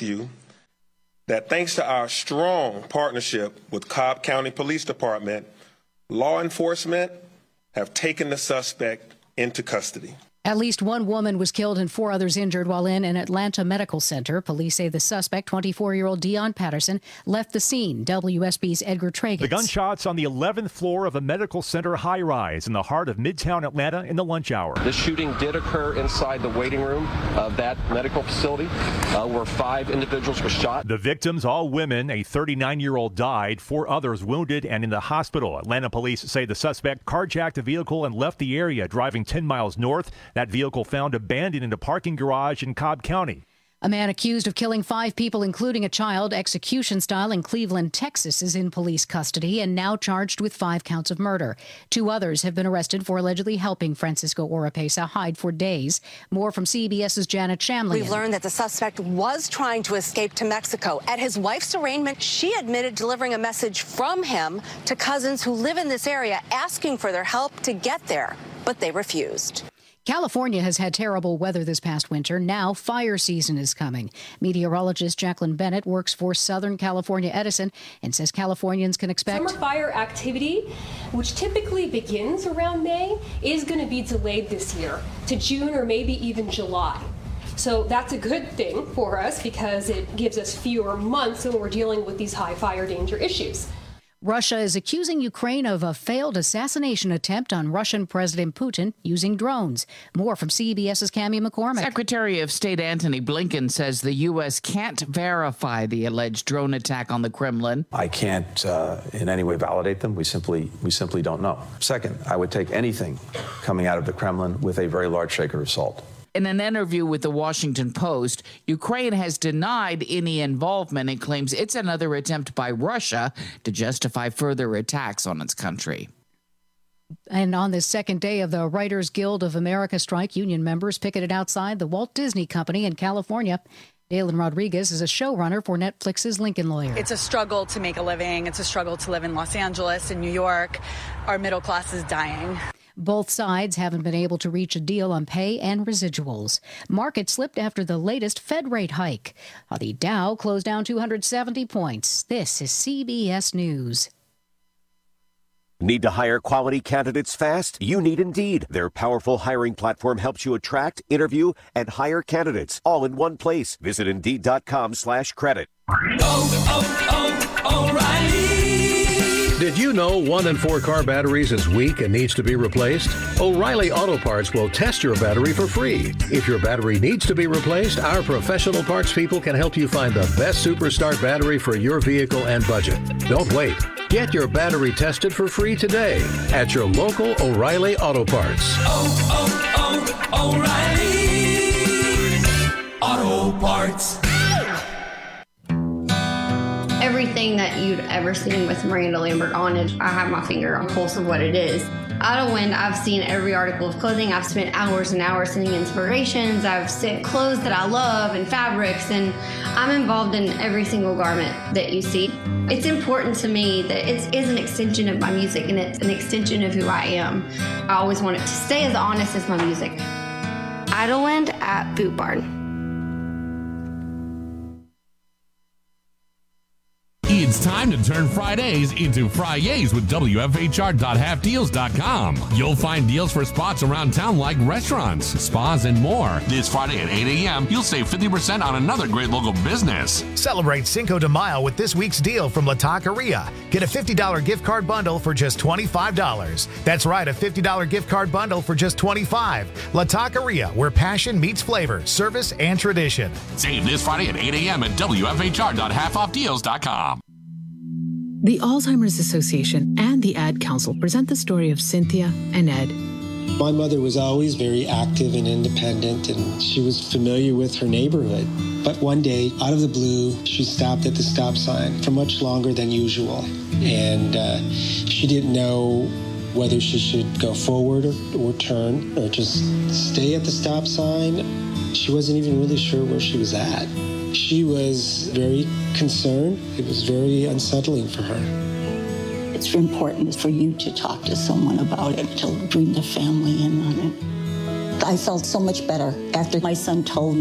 with you that thanks to our strong partnership with Cobb County Police Department, law enforcement have taken the suspect into custody. At least one woman was killed and 4 others injured while in an Atlanta medical center. Police say the suspect, 24-year-old Dion Patterson, left the scene. WSB's Edgar Tragus. The gunshots on the 11th floor of a medical center high-rise in the heart of Midtown Atlanta in the lunch hour. The shooting did occur inside the waiting room of that medical facility where 5 individuals were shot. The victims, all women. A 39-year-old died, 4 others wounded and in the hospital. Atlanta police say the suspect carjacked a vehicle and left the area, driving 10 miles north. That vehicle found abandoned in a parking garage in Cobb County. A man accused of killing 5 people, including a child, execution style in Cleveland, Texas, is in police custody and now charged with 5 counts of murder. 2 others have been arrested for allegedly helping Francisco Oropesa hide for days. More from CBS's Janet Shamlian. We've learned that the suspect was trying to escape to Mexico. At his wife's arraignment, she admitted delivering a message from him to cousins who live in this area, asking for their help to get there, but they refused. California has had terrible weather this past winter. Now fire season is coming. Meteorologist Jacqueline Bennett works for Southern California Edison and says Californians can expect summer fire activity, which typically begins around May, is going to be delayed this year to June or maybe even July. So that's a good thing for us because it gives us fewer months when we're dealing with these high fire danger issues. Russia is accusing Ukraine of a failed assassination attempt on Russian President Putin using drones. More from CBS's Cammie McCormick. Secretary of State Antony Blinken says the U.S. can't verify the alleged drone attack on the Kremlin. I can't in any way validate them. We simply don't know. Second, I would take anything coming out of the Kremlin with a very large shaker of salt. In an interview with the Washington Post, Ukraine has denied any involvement and claims it's another attempt by Russia to justify further attacks on its country. And on the second day of the Writers Guild of America strike, union members picketed outside the Walt Disney Company in California. Dalen Rodriguez is a showrunner for Netflix's Lincoln Lawyer. It's a struggle to make a living. It's a struggle to live in Los Angeles and New York. Our middle class is dying. Both sides haven't been able to reach a deal on pay and residuals. Market slipped after the latest Fed rate hike. The Dow closed down 270 points. This is CBS News. Need to hire quality candidates fast? You need Indeed. Their powerful hiring platform helps you attract, interview, and hire candidates all in one place. Visit Indeed.com/credit. O'Reilly. Did you know 1 in 4 car batteries is weak and needs to be replaced? O'Reilly Auto Parts will test your battery for free. If your battery needs to be replaced, our professional parts people can help you find the best Superstart battery for your vehicle and budget. Don't wait. Get your battery tested for free today at your local O'Reilly Auto Parts. O'Reilly Auto Parts. Everything that you'd ever seen with Miranda Lambert on it, I have my finger on the pulse of what it is. Idlewind, I've seen every article of clothing. I've spent hours and hours sending inspirations. I've sent clothes that I love and fabrics, and I'm involved in every single garment that you see. It's important to me that it is an extension of my music, and it's an extension of who I am. I always want it to stay as honest as my music. Idlewind at Boot Barn. It's time to turn Fridays into Fridays with WFHR.halfdeals.com. You'll find deals for spots around town like restaurants, spas, and more. This Friday at 8 a.m., you'll save 50% on another great local business. Celebrate Cinco de Mayo with this week's deal from La Taqueria. Get a $50 gift card bundle for just $25. That's right, a $50 gift card bundle for just $25. La Taqueria, where passion meets flavor, service, and tradition. Save this Friday at 8 a.m. at WFHR.halfoffdeals.com. The Alzheimer's Association and the Ad Council present the story of Cynthia and Ed. My mother was always very active and independent, and she was familiar with her neighborhood. But one day, out of the blue, she stopped at the stop sign for much longer than usual. And she didn't know whether she should go forward or turn or just stay at the stop sign. She wasn't even really sure where she was at. She was very concerned. It was very unsettling for her. It's important for you to talk to someone about it, to bring the family in on it. I felt so much better after my son told me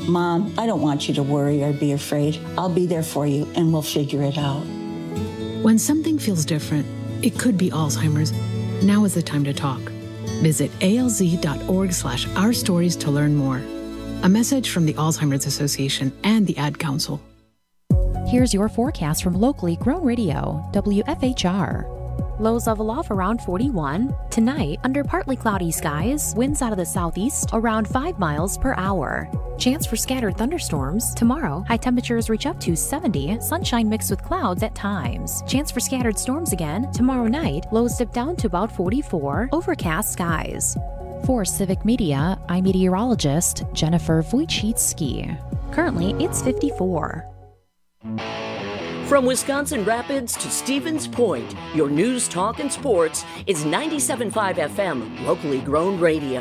Mom, I don't want you to worry or be afraid. I'll be there for you, and we'll figure it out. When something feels different, it could be Alzheimer's. Now is the time to talk. Visit alz.org/ourstories to learn more. A message from the Alzheimer's Association and the Ad Council. Here's your forecast from locally grown radio, WFHR. Lows level off around 41. Tonight, under partly cloudy skies, winds out of the southeast around 5 miles per hour. Chance for scattered thunderstorms. Tomorrow, high temperatures reach up to 70, sunshine mixed with clouds at times. Chance for scattered storms again. Tomorrow night, lows dip down to about 44, overcast skies. For Civic Media, I'm meteorologist Jennifer Wojcicki. Currently, it's 54. From Wisconsin Rapids to Stevens Point, your news, talk, and sports is 97.5 FM, locally grown radio.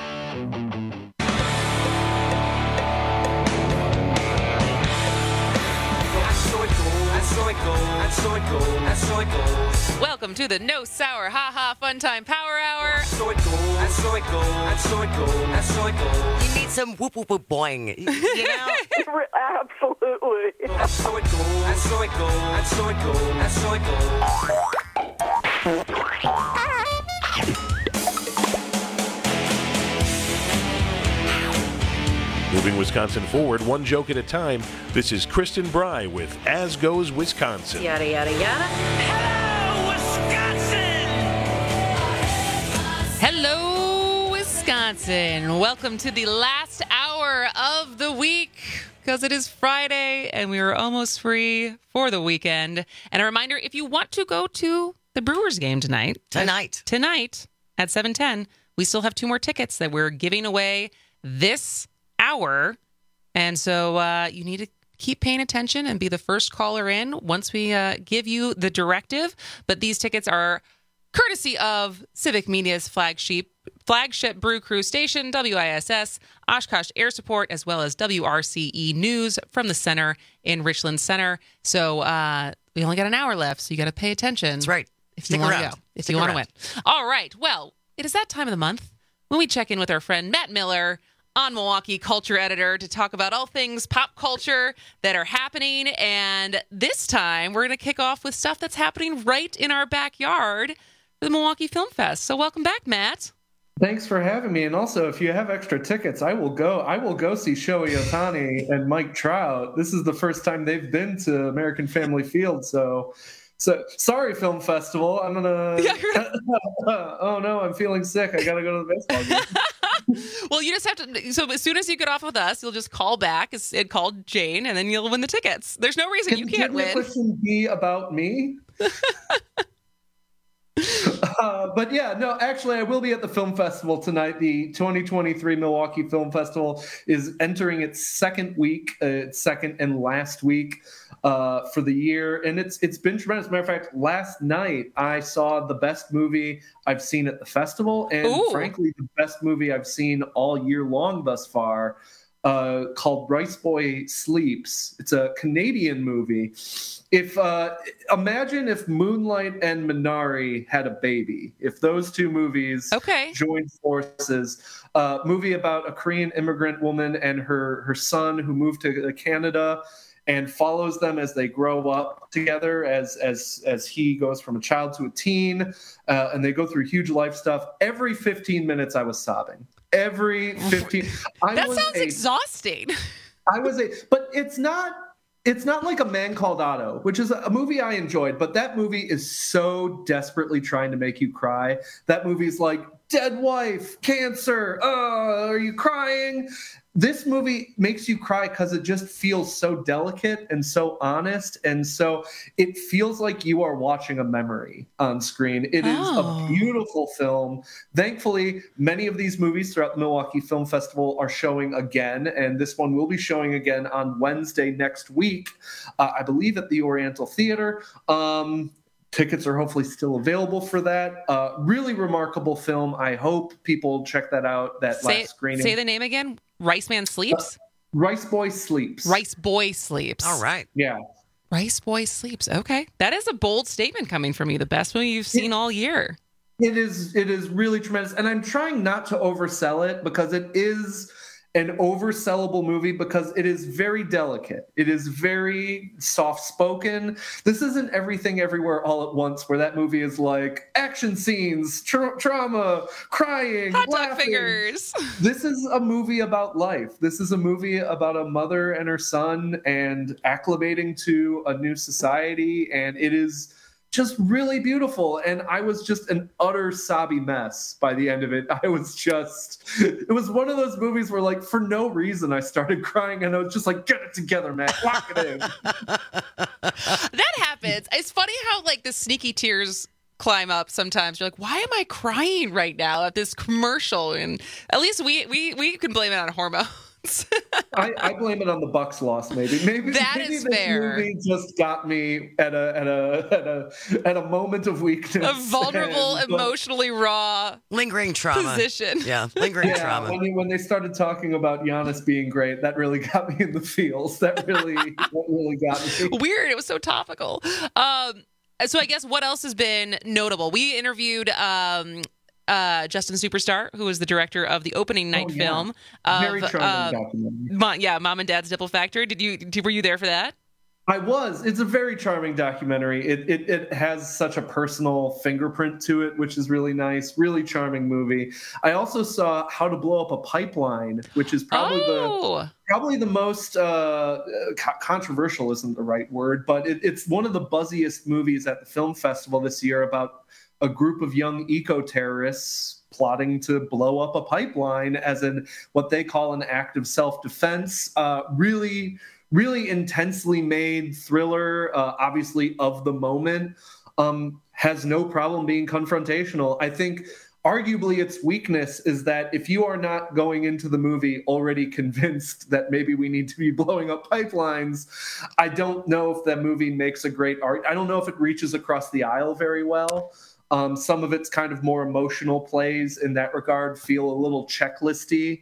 Welcome to the No Sour Ha Ha Fun Time Power Hour. You need some whoop whoop whoop boing, you know? Absolutely. Moving Wisconsin forward, one joke at a time. This is Kristen Bry with As Goes Wisconsin. Yada, yada, yada. Hello, Wisconsin! Hello, Wisconsin. Welcome to the last hour of the week, because it is Friday and we are almost free for the weekend. And a reminder, if you want to go to the Brewers game tonight at 7:10, we still have 2 more tickets that we're giving away this hour, and so you need to keep paying attention and be the first caller in once we give you the directive. But these tickets are courtesy of Civic Media's flagship Brew Crew station, WISS, Oshkosh Air Support, as well as WRCE News from the center in Richland Center. So we only got an hour left, so you got to pay attention. That's right. If you want to go, if you want to win. All right. Well, it is that time of the month when we check in with our friend Matt Miller, on Milwaukee culture editor, to talk about all things pop culture that are happening. And this time, we're going to kick off with stuff that's happening right in our backyard for the Milwaukee Film Fest. So welcome back, Matt. Thanks for having me. And also, if you have extra tickets, I will go see Shohei Ohtani and Mike Trout. This is the first time they've been to American Family Field. So sorry, Film Festival. I'm going to... oh, no, I'm feeling sick. I got to go to the baseball game. Well, you just have to. So as soon as you get off with us, you'll just call back and call Jane, and then you'll win the tickets. There's no reason you can't win. Can the question be about me? But yeah, no, actually, I will be at the film festival tonight. The 2023 Milwaukee Film Festival is entering its second week, second and last week for the year. And it's been tremendous. As a matter of fact, last night I saw the best movie I've seen at the festival, and frankly, the best movie I've seen all year long thus far, called Rice Boy Sleeps. It's a Canadian movie. Imagine if Moonlight and Minari had a baby. If those two movies joined forces. Movie about a Korean immigrant woman and her son who moved to Canada, and follows them as they grow up together, as he goes from a child to a teen, and they go through huge life stuff. Every 15 minutes I was sobbing. Every 15. That sounds exhausting. But it's not like A Man Called Otto, which is a movie I enjoyed, but that movie is so desperately trying to make you cry. That movie's like, dead wife, cancer, are you crying? This movie makes you cry because it just feels so delicate and so honest, and so it feels like you are watching a memory on screen. It is a beautiful film. Thankfully, many of these movies throughout the Milwaukee Film Festival are showing again, and this one will be showing again on Wednesday next week, I believe at the Oriental Theater. Tickets are hopefully still available for that. Really remarkable film. I hope people check that out, last screening. Say the name again. Rice Man Sleeps? Rice Boy Sleeps. Rice Boy Sleeps. All right. Yeah. Rice Boy Sleeps. Okay. That is a bold statement coming from you. The best movie you've seen all year. It is really tremendous. And I'm trying not to oversell it because it is an oversellable movie because it is very delicate. It is very soft-spoken. This isn't Everything Everywhere All at Once, where that movie is like action scenes, trauma, crying, hot dog laughing. fingers. This is a movie about life. This is a movie about a mother and her son and acclimating to a new society, and it is just really beautiful. And I was just an utter sobby mess by the end of it. It was one of those movies where, like, for no reason I started crying, and I was just like, get it together, man, lock it in. That happens. It's funny how, like, the sneaky tears climb up sometimes. You're like, why am I crying right now at this commercial? And at least we can blame it on hormones. I blame it on the Bucks loss. Maybe that maybe is this fair. movie just got me at a moment of weakness, a vulnerable, emotionally raw, lingering trauma position. Yeah, lingering trauma. When they started talking about Giannis being great, that really got me in the feels. That really got me. Weird. It was so topical. So I guess what else has been notable? We interviewed Justin Superstar, who was the director of the opening night film of Very charming documentary. Mom and Dad's Nipple Factory. Were you there for that? I was. It's a very charming documentary. It has such a personal fingerprint to it, which is really nice. Really charming movie. I also saw How to Blow Up a Pipeline, which is probably the most controversial isn't the right word, but it's one of the buzziest movies at the film festival this year about a group of young eco-terrorists plotting to blow up a pipeline as what they call an act of self-defense. Really, really intensely made thriller, obviously of the moment, has no problem being confrontational. I think arguably its weakness is that if you are not going into the movie already convinced that maybe we need to be blowing up pipelines, I don't know if that movie makes a great art. I don't know if it reaches across the aisle very well. Some of its kind of more emotional plays in that regard feel a little checklisty.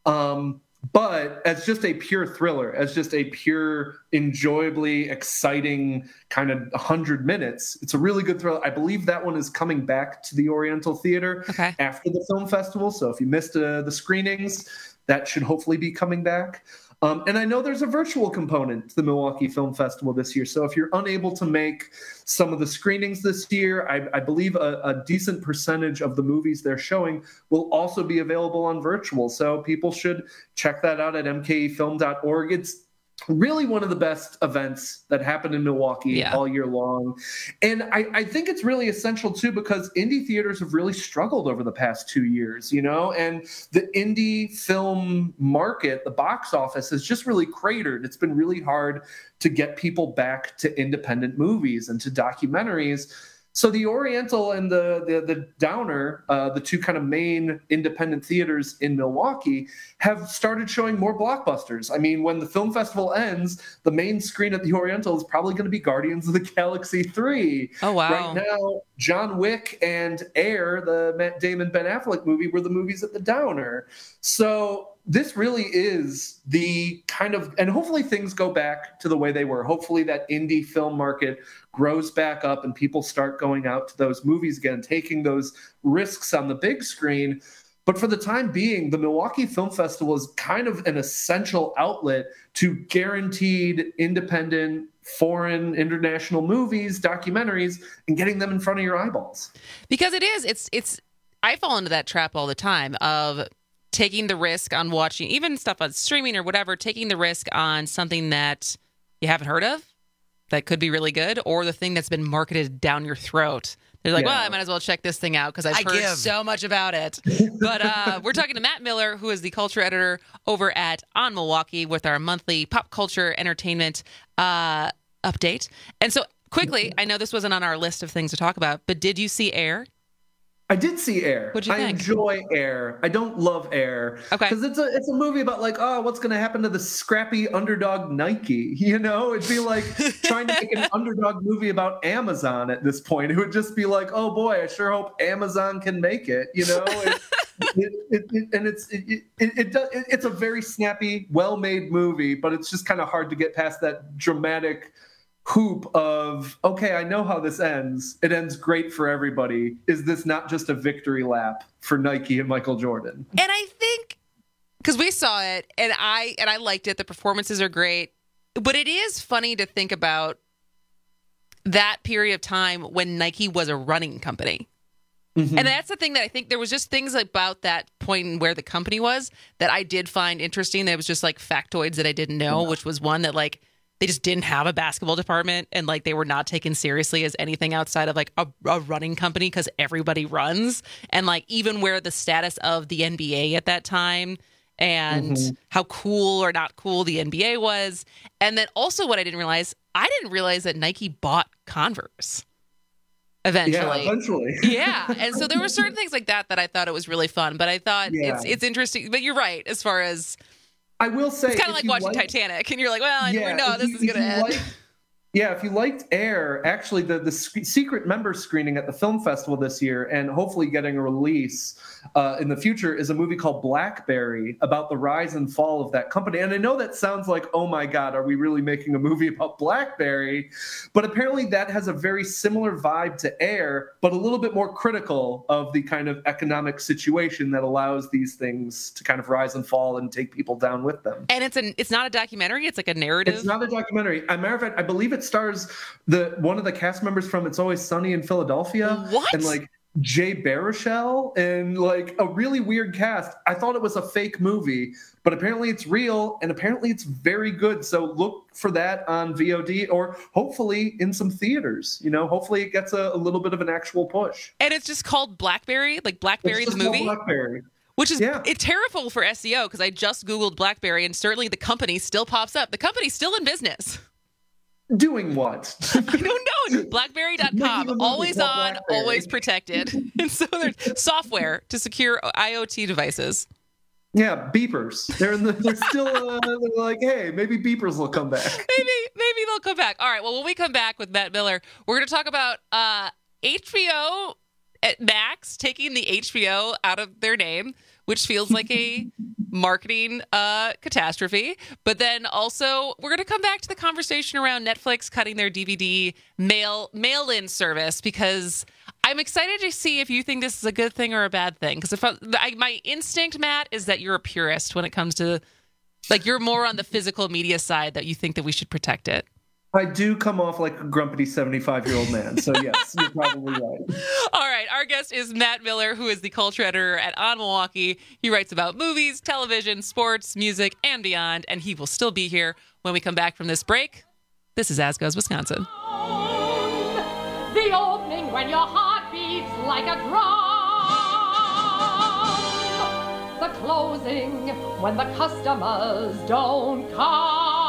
But as just a pure thriller, as just a pure, enjoyably exciting kind of 100 minutes, it's a really good thriller. I believe that one is coming back to the Oriental Theater after the film festival. So if you missed the screenings, that should hopefully be coming back. And I know there's a virtual component to the Milwaukee Film Festival this year. So if you're unable to make some of the screenings this year, I believe a decent percentage of the movies they're showing will also be available on virtual. So people should check that out at mkefilm.org. It's really one of the best events that happen in Milwaukee all year long. And I think it's really essential, too, because indie theaters have really struggled over the past 2 years, and the indie film market, the box office, has just really cratered. It's been really hard to get people back to independent movies and to documentaries. So the Oriental and the Downer, the two kind of main independent theaters in Milwaukee, have started showing more blockbusters. I mean, when the film festival ends, the main screen at the Oriental is probably going to be Guardians of the Galaxy 3. Oh, wow. Right now, John Wick and Air, the Matt Damon, Ben Affleck movie, were the movies at the Downer. So this really is the kind of, and hopefully things go back to the way they were. Hopefully that indie film market grows back up and people start going out to those movies again, taking those risks on the big screen. But for the time being, the Milwaukee Film Festival is kind of an essential outlet to guaranteed independent, foreign, international movies, documentaries, and getting them in front of your eyeballs. Because it's I fall into that trap all the time of taking the risk on watching even stuff on streaming or whatever, taking the risk on something that you haven't heard of that could be really good, or the thing that's been marketed down your throat. They're like, well, I might as well check this thing out because I've heard so much about it. But we're talking to Matt Miller, who is the culture editor over at On Milwaukee, with our monthly pop culture entertainment update. And so quickly, I know this wasn't on our list of things to talk about, but did you see Air? I did see Air. What'd you think? I enjoy Air. I don't love Air. Okay. Because it's a movie about like, what's going to happen to the scrappy underdog Nike? It'd be like trying to make an underdog movie about Amazon at this point. It would just be like, oh boy, I sure hope Amazon can make it. It's a very snappy, well-made movie, but it's just kind of hard to get past that dramatic hoop of, okay, I know how this ends. It ends great for everybody. Is this not just a victory lap for Nike and Michael Jordan? And I think because we saw it and I liked it. The performances are great, but it is funny to think about that period of time when Nike was a running company. Mm-hmm. And that's the thing that I think there was just things about that point and where the company was that I did find interesting. That was just like factoids that I didn't know, which was one that like they just didn't have a basketball department and like they were not taken seriously as anything outside of like a running company because everybody runs. And like even where the status of the NBA at that time and how cool or not cool the NBA was. And then also what I didn't realize that Nike bought Converse. Eventually. Yeah. And so there were certain things like that I thought it was really fun, but I thought it's interesting. But you're right. As far as I will say, it's kind of like watching Titanic and you're like, well, I never know this is going to end. If you liked Air, actually the secret member screening at the film festival this year and hopefully getting a release in the future is a movie called BlackBerry about the rise and fall of that company. And I know that sounds like, oh my God, are we really making a movie about BlackBerry? But apparently that has a very similar vibe to Air, but a little bit more critical of the kind of economic situation that allows these things to kind of rise and fall and take people down with them. And it's not a documentary, it's like a narrative. It's not a documentary. As a matter of fact, I believe it stars one of the cast members from It's Always Sunny in Philadelphia. What? And like Jay Baruchel and like a really weird cast. I thought it was a fake movie, but apparently it's real and apparently it's very good. So look for that on VOD or hopefully in some theaters. You know, hopefully it gets a little bit of an actual push. And it's just called BlackBerry, like BlackBerry the movie. BlackBerry. Which is it's terrible for SEO because I just Googled BlackBerry and certainly the company still pops up. The company's still in business. Doing what? I don't know. BlackBerry.com, always on, always protected. And so there's software to secure IoT devices. Yeah, beepers. They're still they're like, hey, maybe beepers will come back. Maybe they'll come back. All right. Well, when we come back with Matt Miller, we're going to talk about HBO at Max taking the HBO out of their name, which feels like a marketing catastrophe. But then also, we're going to come back to the conversation around Netflix cutting their DVD mail-in service, because I'm excited to see if you think this is a good thing or a bad thing. Because my instinct, Matt, is that you're a purist when it comes to, like, you're more on the physical media side, that you think that we should protect it. I do come off like a grumpy 75-year-old man. So, yes, you're probably right. All right. Our guest is Matt Miller, who is the culture editor at On Milwaukee. He writes about movies, television, sports, music, and beyond. And he will still be here when we come back from this break. This is As Goes Wisconsin. The opening when your heart beats like a drum. The closing when the customers don't come.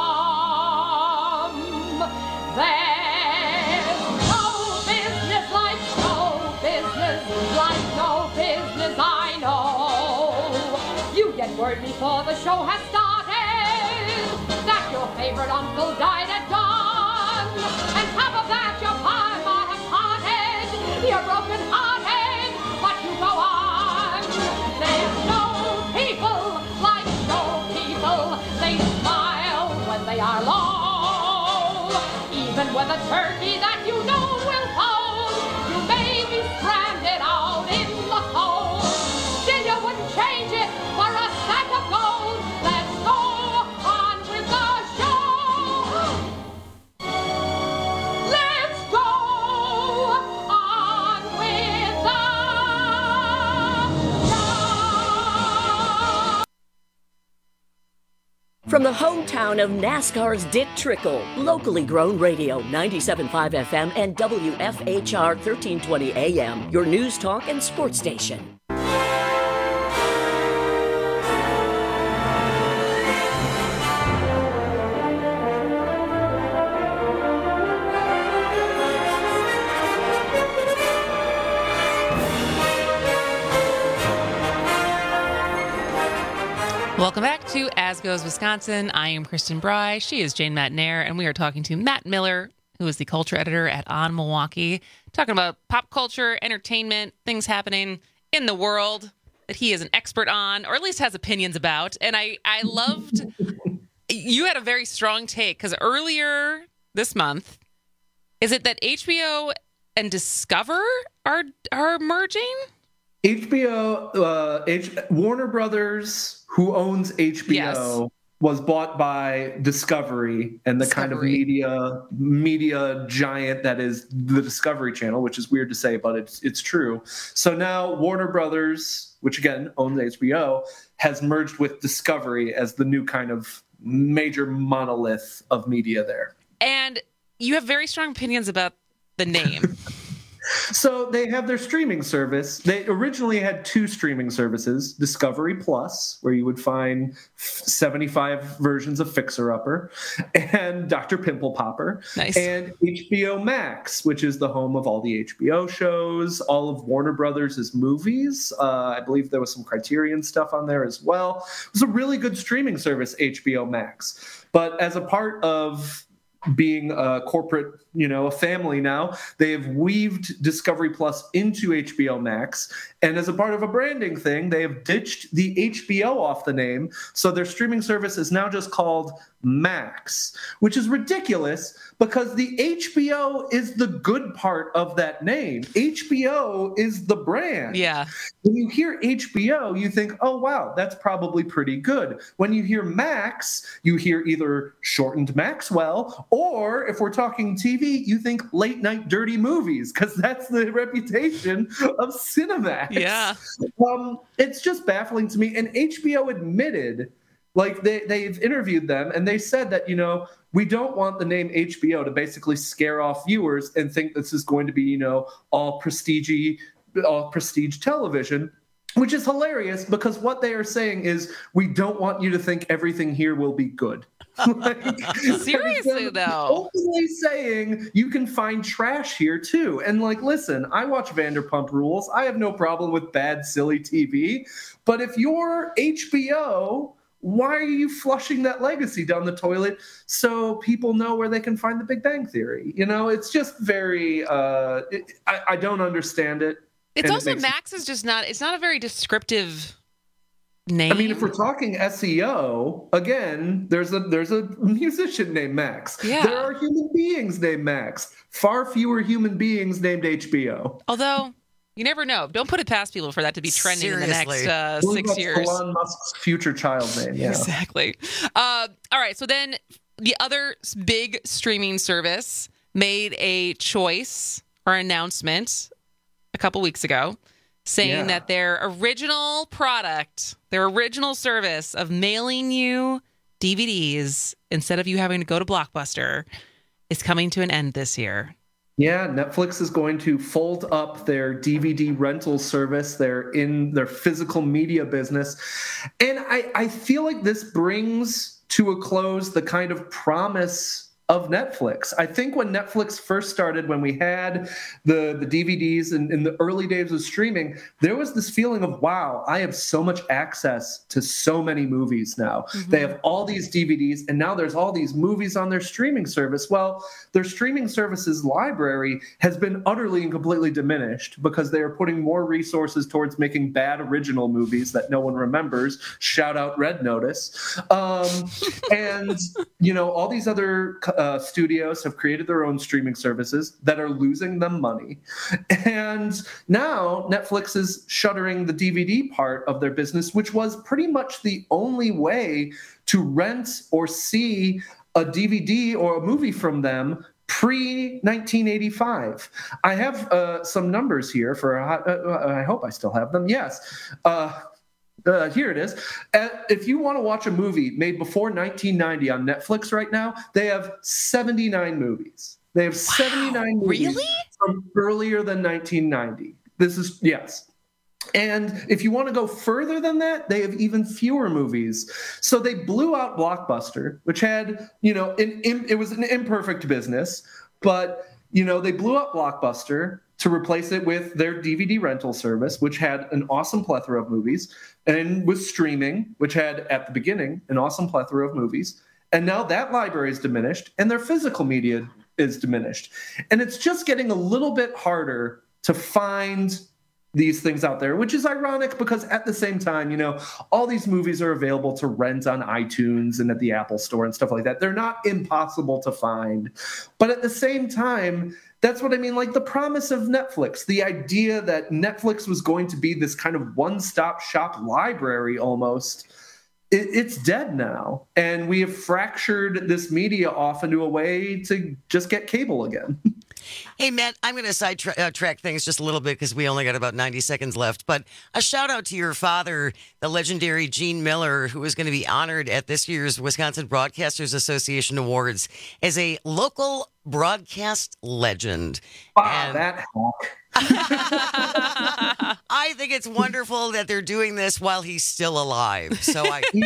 There's no business like no business I know. You get word before the show has started that your favorite uncle died at dawn. And top of that, your parma have parted. You're broken hearted, but you go on. There's no people like show people. They smile when they are low. Even with a turkey that you know will fold, you may be stranded out in the cold. Still you wouldn't change it for a sack of gold. Let's go on with the show. Let's go on with the show. From the hometown of NASCAR's Dick Trickle, locally grown radio, 97.5 FM and WFHR 1320 AM, your news, talk, and sports station. Welcome back to As Goes Wisconsin. I am Kristen Bry. She is Jane Matnair, and we are talking to Matt Miller, who is the culture editor at On Milwaukee, talking about pop culture, entertainment, things happening in the world that he is an expert on, or at least has opinions about. And I loved, you had a very strong take, because earlier this month, is it that HBO and Discover are merging? HBO, Warner Brothers, who owns HBO, was bought by Discovery and the kind of media giant that is the Discovery Channel, which is weird to say, but it's true. So now Warner Brothers, which again owns HBO, has merged with Discovery as the new kind of major monolith of media there. And you have very strong opinions about the name. So they have their streaming service. They originally had 2 streaming services, Discovery Plus, where you would find 75 versions of Fixer Upper, and Dr. Pimple Popper, and HBO Max, which is the home of all the HBO shows, all of Warner Brothers' movies. I believe there was some Criterion stuff on there as well. It was a really good streaming service, HBO Max. But as a part of being a corporate, a family now, they have weaved Discovery Plus into HBO Max. And as a part of a branding thing, they have ditched the HBO off the name. So their streaming service is now just called Max, which is ridiculous because the HBO is the good part of that name. HBO is the brand. Yeah. When you hear HBO, you think, oh, wow, that's probably pretty good. When you hear Max, you hear either shortened Maxwell, or if we're talking TV, you think late night dirty movies, because that's the reputation of Cinemax. Yeah. It's just baffling to me. And HBO admitted, like they've interviewed them and they said that, we don't want the name HBO to basically scare off viewers and think this is going to be, all prestige television, which is hilarious because what they are saying is we don't want you to think everything here will be good. Seriously, though. Openly saying you can find trash here too. And listen, I watch Vanderpump Rules. I have no problem with bad, silly TV. But if you're HBO, why are you flushing that legacy down the toilet so people know where they can find the Big Bang Theory? It's just very, I don't understand it. It's also Max is just not, it's not a very descriptive name. I mean, if we're talking SEO, again, there's a musician named Max. Yeah. There are human beings named Max. Far fewer human beings named HBO. Although, you never know. Don't put it past people for that to be trending in the next 6 years. Elon Musk's future child name. Yeah. Exactly. All right. So then the other big streaming service made a choice or announcement a couple weeks ago saying that their original product, their original service of mailing you DVDs instead of you having to go to Blockbuster is coming to an end this year. Yeah, Netflix is going to fold up their DVD rental service. They're in their physical media business. And I feel like this brings to a close the kind of promise of Netflix. I think when Netflix first started, when we had the DVDs in the early days of streaming, there was this feeling of, wow, I have so much access to so many movies now. Mm-hmm. They have all these DVDs, and now there's all these movies on their streaming service. Well, their streaming service's library has been utterly and completely diminished because they are putting more resources towards making bad original movies that no one remembers. Shout out Red Notice. And, all these other studios have created their own streaming services that are losing them money. And now Netflix is shuttering the DVD part of their business, which was pretty much the only way to rent or see a DVD or a movie from them pre-1985. I have some numbers here for, I hope I still have them. Yes. Here it is. If you want to watch a movie made before 1990 on Netflix right now, they have 79 movies. They have 79 movies from earlier than 1990. This is, yes. And if you want to go further than that, they have even fewer movies. So they blew out Blockbuster, which had, it was an imperfect business, but, they blew up Blockbuster to replace it with their DVD rental service, which had an awesome plethora of movies, and with streaming, which had, at the beginning, an awesome plethora of movies. And now that library is diminished, and their physical media is diminished. And it's just getting a little bit harder to find, movies. these things out there, which is ironic because at the same time, all these movies are available to rent on iTunes and at the Apple Store and stuff like that. They're not impossible to find. But at the same time, that's what I mean, like the promise of Netflix, the idea that Netflix was going to be this kind of one-stop shop library almost, it's dead now. And we have fractured this media off into a way to just get cable again. Hey, Matt, I'm going to sidetrack things just a little bit because we only got about 90 seconds left. But a shout out to your father, the legendary Gene Miller, who is going to be honored at this year's Wisconsin Broadcasters Association Awards as a local broadcast legend. Wow, that hawk. I think it's wonderful that they're doing this while he's still alive. So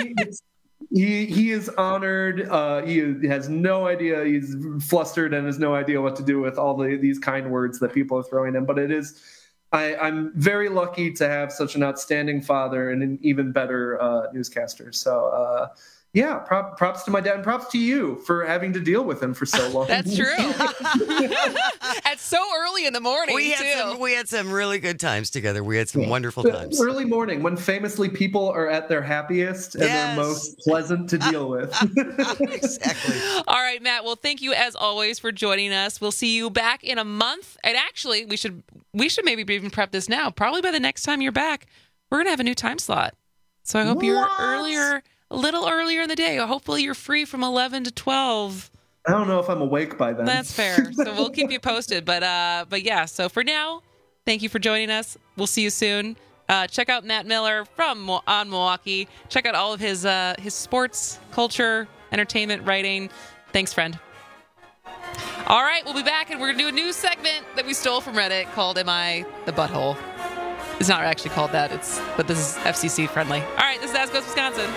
He is honored. He has no idea. He's flustered and has no idea what to do with all these kind words that people are throwing him. But I'm very lucky to have such an outstanding father and an even better newscaster. So, props to my dad and props to you for having to deal with him for so long. That's true. At so early in the morning, we had some really good times together. We had some wonderful times. Early morning, when famously people are at their happiest and they're most pleasant to deal with. Exactly. All right, Matt. Well, thank you as always for joining us. We'll see you back in a month. And actually, we should maybe even prep this now. Probably by the next time you're back, we're going to have a new time slot. So I hope you're a little earlier in the day. Hopefully you're free from 11 to 12. I don't know if I'm awake by then. That's fair. So we'll keep you posted. But yeah, so for now, thank you for joining us. We'll see you soon. Check out Matt Miller on Milwaukee. Check out all of his sports, culture, entertainment, writing. Thanks, friend. All right, we'll be back, and we're going to do a new segment that we stole from Reddit called Am I the Butthole? It's not actually called that, but this is FCC friendly. All right, this is As Goes Wisconsin.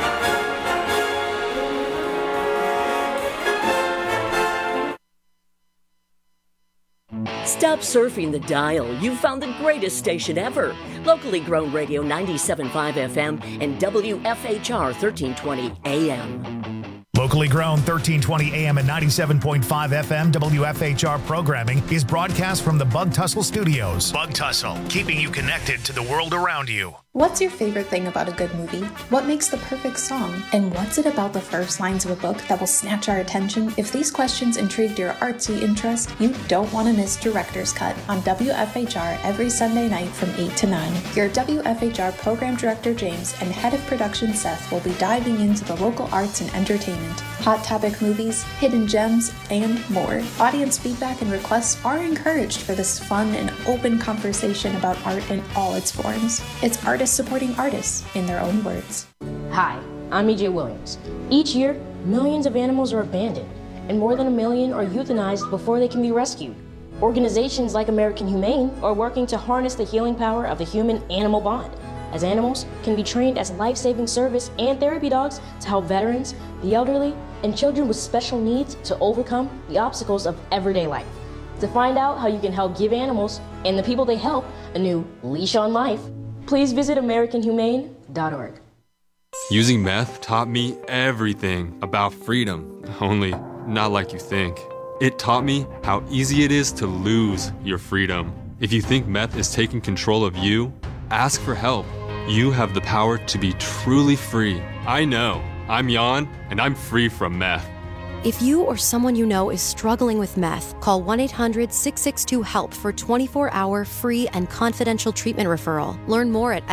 Stop surfing the dial. You've found the greatest station ever. Locally grown radio 97.5 FM and WFHR 1320 AM. Locally grown 1320 AM and 97.5 FM WFHR programming is broadcast from the Bug Tussle Studios. Bug Tussle, keeping you connected to the world around you. What's your favorite thing about a good movie? What makes the perfect song? And what's it about the first lines of a book that will snatch our attention? If these questions intrigued your artsy interest, you don't want to miss Director's Cut on WFHR every Sunday night from 8 to 9. Your WFHR Program Director James and Head of Production Seth will be diving into the local arts and entertainment, hot topic movies, hidden gems, and more. Audience feedback and requests are encouraged for this fun and open conversation about art in all its forms. It's artists supporting artists in their own words. Hi, I'm E.J. Williams. Each year, millions of animals are abandoned, and more than 1 million are euthanized before they can be rescued. Organizations like American Humane are working to harness the healing power of the human-animal bond, as animals can be trained as life-saving service and therapy dogs to help veterans, the elderly, and children with special needs to overcome the obstacles of everyday life. To find out how you can help give animals and the people they help a new leash on life, please visit AmericanHumane.org. Using meth taught me everything about freedom, only not like you think. It taught me how easy it is to lose your freedom. If you think meth is taking control of you, ask for help. You have the power to be truly free. I know. I'm Jan, and I'm free from meth. If you or someone you know is struggling with meth, call 1-800-662-HELP for 24-hour free and confidential treatment referral. Learn more at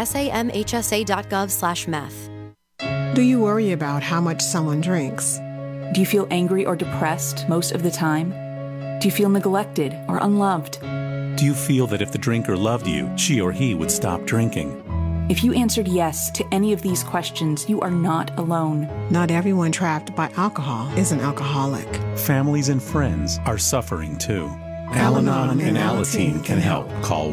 samhsa.gov/meth. Do you worry about how much someone drinks? Do you feel angry or depressed most of the time? Do you feel neglected or unloved? Do you feel that if the drinker loved you, she or he would stop drinking? If you answered yes to any of these questions, you are not alone. Not everyone trapped by alcohol is an alcoholic. Families and friends are suffering too. Al-Anon and Alateen can help. Call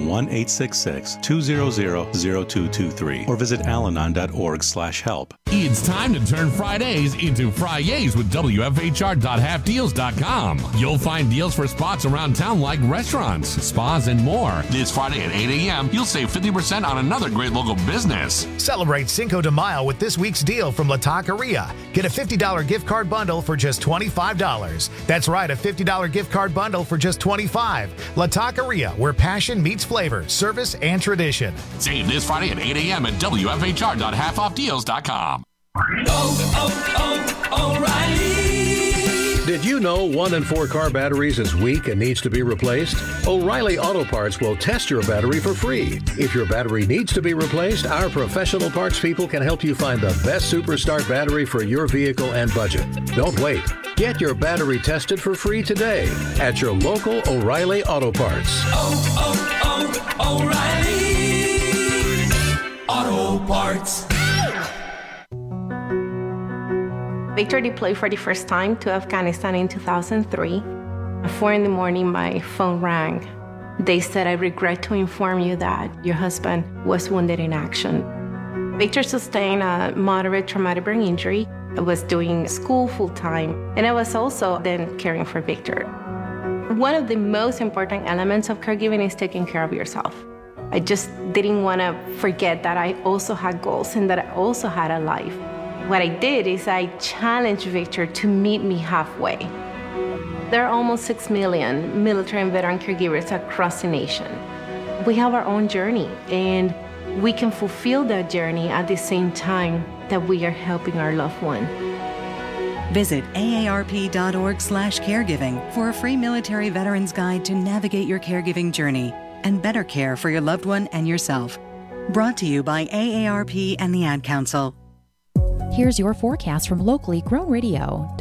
1-866-200-0223 or visit alanon.org/help. It's time to turn Fridays into Fridays with WFHR.halfdeals.com. You'll find deals for spots around town like restaurants, spas, and more. This Friday at 8 a.m., you'll save 50% on another great local business. Celebrate Cinco de Mayo with this week's deal from La Taqueria. Get a $50 gift card bundle for just $25. That's right, a $50 gift card bundle for just $25. $25. La Taqueria, where passion meets flavor, service, and tradition. Save this Friday at 8 a.m. at WFHR.halfoffdeals.com. O'Reilly. Did you know 1 in 4 car batteries is weak and needs to be replaced? O'Reilly Auto Parts will test your battery for free. If your battery needs to be replaced, our professional parts people can help you find the best Superstart battery for your vehicle and budget. Don't wait. Get your battery tested for free today at your local O'Reilly Auto Parts. O'Reilly Auto Parts. Victor deployed for the first time to Afghanistan in 2003. At 4 a.m, my phone rang. They said, "I regret to inform you that your husband was wounded in action." Victor sustained a moderate traumatic brain injury. I was doing school full-time, and I was also then caring for Victor. One of the most important elements of caregiving is taking care of yourself. I just didn't want to forget that I also had goals and that I also had a life. What I did is I challenged Victor to meet me halfway. There are almost 6 million military and veteran caregivers across the nation. We have our own journey, and we can fulfill that journey at the same time that we are helping our loved one. Visit aarp.org/caregiving for a free military veterans guide to navigate your caregiving journey and better care for your loved one and yourself. Brought to you by AARP and the Ad Council. Here's your forecast from locally grown radio,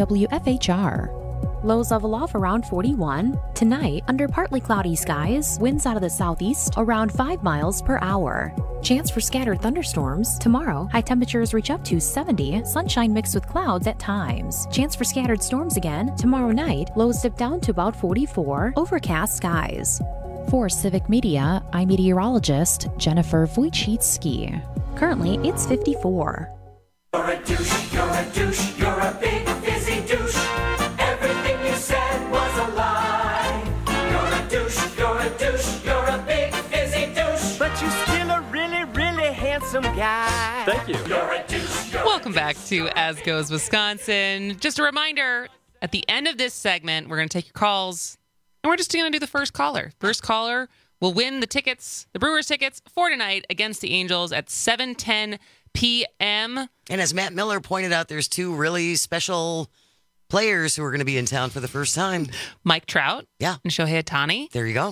WFHR. Lows level off around 41. Tonight, under partly cloudy skies, winds out of the southeast around 5 miles per hour. Chance for scattered thunderstorms. Tomorrow, high temperatures reach up to 70, sunshine mixed with clouds at times. Chance for scattered storms again. Tomorrow night, lows dip down to about 44, overcast skies. For Civic Media, I'm meteorologist Jennifer Wojcicki. Currently, it's 54. You're a douche, you're a douche, you're a big fizzy douche. Everything you said was a lie. You're a douche, you're a douche, you're a big fizzy douche. But you're still a really, really handsome guy. Thank you. You're a douche. Welcome back to As Goes Wisconsin. Just a reminder, at the end of this segment, we're going to take your calls, and we're just going to do the first caller. First caller will win the tickets, the Brewers tickets, for tonight against the Angels at 7:10 p.m. And as Matt Miller pointed out, there's 2 really special players who are going to be in town for the first time. Mike Trout. Yeah. And Shohei Ohtani. There you go.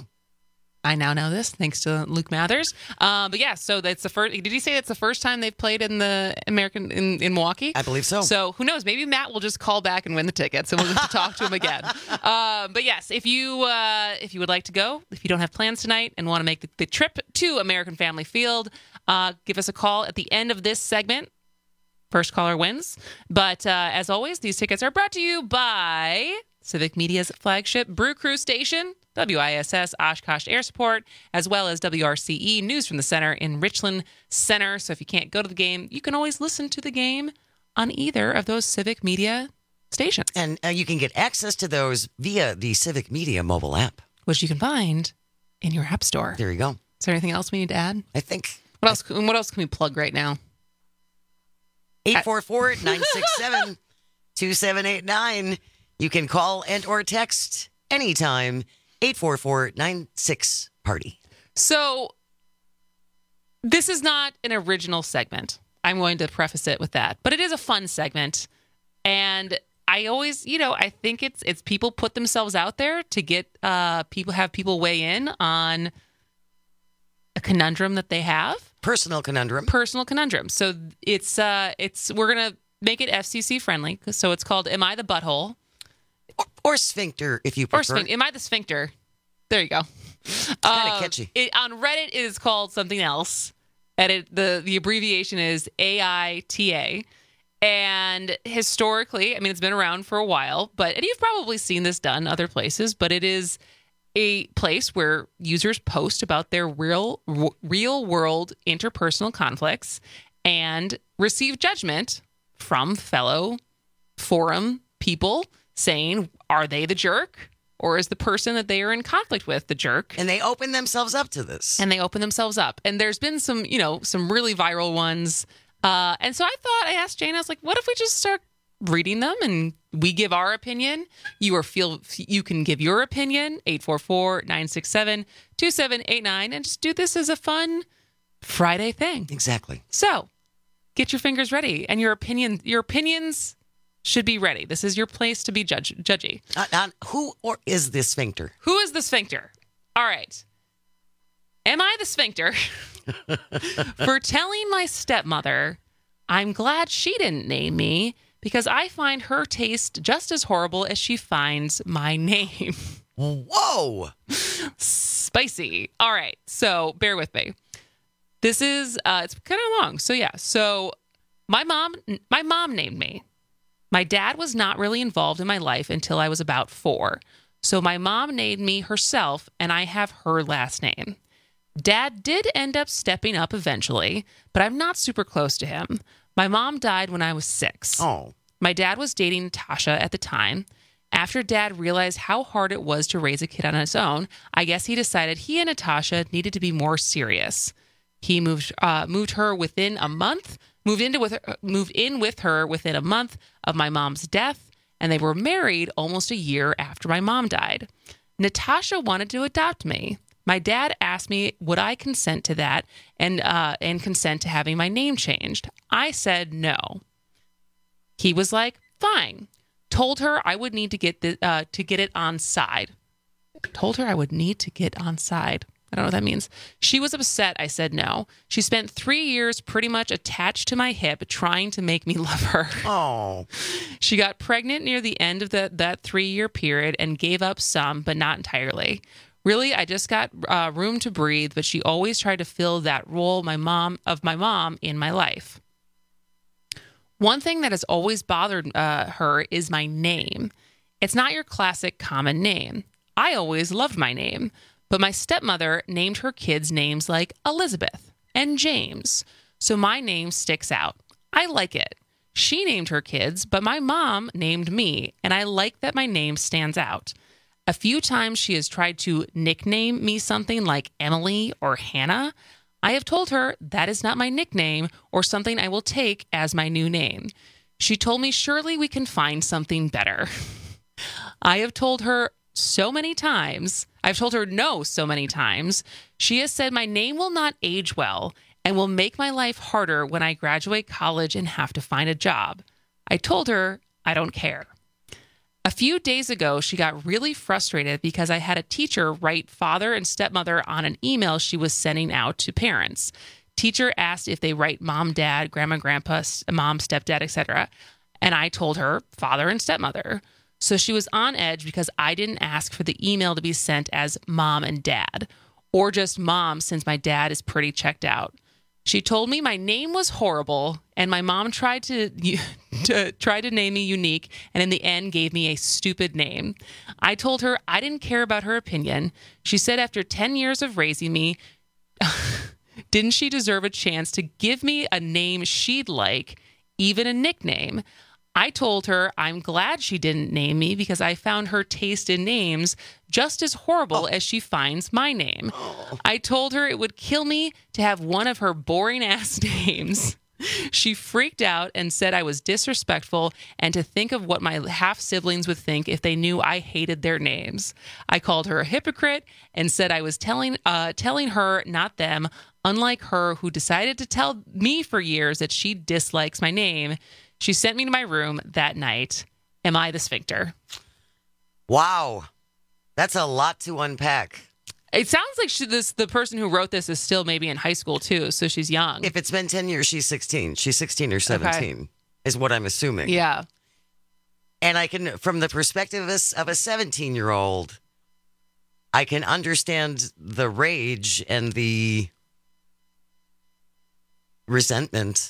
I now know this thanks to Luke Mathers. But yeah, so that's the first. Did he say that's the first time they've played in the American in Milwaukee? I believe so. So who knows? Maybe Matt will just call back and win the tickets, and we'll get to talk to him again. But yes, if you would like to go, if you don't have plans tonight and want to make the trip to American Family Field, give us a call at the end of this segment. First caller wins. But as always, these tickets are brought to you by Civic Media's flagship Brew Crew station, WISS Oshkosh Air Support, as well as WRCE News from the Center in Richland Center. So if you can't go to the game, you can always listen to the game on either of those Civic Media stations. And you can get access to those via the Civic Media mobile app, which you can find in your app store. There you go. Is there anything else we need to add? I think. What else can we plug right now? 844-967-2789. You can call and or text anytime. 844-96-PARTY. So this is not an original segment. I'm going to preface it with that. But it is a fun segment. And I always, I think it's people put themselves out there to get people weigh in on a conundrum that they have. Personal conundrum. So it's we're going to make it FCC friendly. So it's called Am I the Butthole? Or Sphincter, if you prefer. Am I the Sphincter? There you go. It's kind of catchy. On Reddit, it is called something else. And the abbreviation is AITA. And historically, it's been around for a while, and you've probably seen this done other places, but it is a place where users post about their real world interpersonal conflicts and receive judgment from fellow forum people saying, are they the jerk? Or is the person that they are in conflict with the jerk? And they open themselves up to this. And there's been some really viral ones. And so I asked Jane, I was like, what if we just start reading them, and we give our opinion. You can give your opinion, 844-967-2789, and just do this as a fun Friday thing. Exactly. So get your fingers ready, and your opinions should be ready. This is your place to be judgy. Who or is the sphincter? Who is the sphincter? All right. Am I the sphincter for telling my stepmother I'm glad she didn't name me because I find her taste just as horrible as she finds my name? Whoa! Spicy. All right. So bear with me. This is, it's kind of long. So yeah. So my mom named me. My dad was not really involved in my life until I was about 4. So my mom named me herself, and I have her last name. Dad did end up stepping up eventually, but I'm not super close to him. My mom died when I was 6. Oh. My dad was dating Natasha at the time. After Dad realized how hard it was to raise a kid on his own, I guess he decided he and Natasha needed to be more serious. He moved her within a month. Moved in with her within a month of my mom's death, and they were married almost a year after my mom died. Natasha wanted to adopt me. My dad asked me would I consent to that and consent to having my name changed. I said no. He was like, fine. Told her I would need to get it on side. Told her I would need to get on side. I don't know what that means. She was upset I said no. She spent 3 years pretty much attached to my hip trying to make me love her. Oh. She got pregnant near the end of that 3-year period and gave up some, but not entirely. Really, I just got room to breathe, but she always tried to fill that role of my mom in my life. One thing that has always bothered her is my name. It's not your classic common name. I always loved my name. But my stepmother named her kids names like Elizabeth and James, so my name sticks out. I like it. She named her kids, but my mom named me, and I like that my name stands out. A few times she has tried to nickname me something like Emily or Hannah. I have told her that is not my nickname or something I will take as my new name. She told me surely we can find something better. I have told her so many times. I've told her no so many times. She has said my name will not age well and will make my life harder when I graduate college and have to find a job. I told her I don't care. A few days ago, she got really frustrated because I had a teacher write father and stepmother on an email she was sending out to parents. Teacher asked if they write mom, dad, grandma, grandpa, mom, stepdad, etc. And I told her father and stepmother. So she was on edge because I didn't ask for the email to be sent as mom and dad, or just mom since my dad is pretty checked out. She told me my name was horrible, and my mom tried to name me unique, and in the end gave me a stupid name. I told her I didn't care about her opinion. She said after 10 years of raising me, didn't she deserve a chance to give me a name she'd like, even a nickname? I told her I'm glad she didn't name me because I found her taste in names just as horrible as she finds my name. I told her it would kill me to have one of her boring ass names. She freaked out and said I was disrespectful and to think of what my half siblings would think if they knew I hated their names. I called her a hypocrite and said I was telling her, not them, unlike her who decided to tell me for years that she dislikes my name. She sent me to my room that night. Am I the sphincter? Wow. That's a lot to unpack. It sounds like the person who wrote this is still maybe in high school, too, so she's young. If it's been 10 years, she's 16. She's 16 or 17, is what I'm assuming. Yeah. And I can, from the perspective of a 17-year-old, I can understand the rage and the resentment